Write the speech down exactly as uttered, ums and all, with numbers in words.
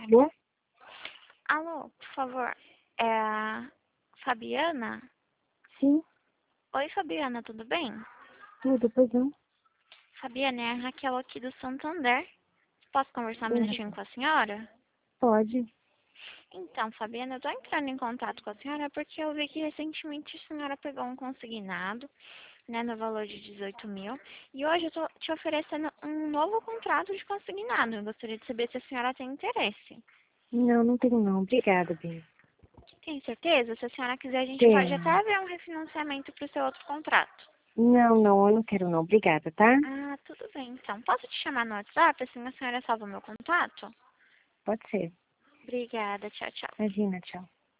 Alô? Alô, por favor, é a Fabiana? Sim, Oi, Fabiana, tudo bem? tudo, pois não. Fabiana, é a Raquel aqui do Santander. Posso conversar um Sim, minutinho com a senhora? pode. Então, Fabiana, eu tô entrando em contato com a senhora porque eu vi que recentemente a senhora pegou um consignado, né, no valor de dezoito mil. E hoje eu tô te oferecendo um novo contrato de consignado. Eu gostaria de saber se a senhora tem interesse. Não, não tenho não. Obrigada, bem. Tem certeza? Se a senhora quiser, a gente pode Tenho. até ver um refinanciamento para o seu outro contrato. Não, não, eu não quero não. Obrigada, tá? Ah, tudo bem, então. Posso te chamar no WhatsApp, assim a senhora salva o meu contato? Pode ser. Obrigada, tchau, tchau. Imagina, tchau.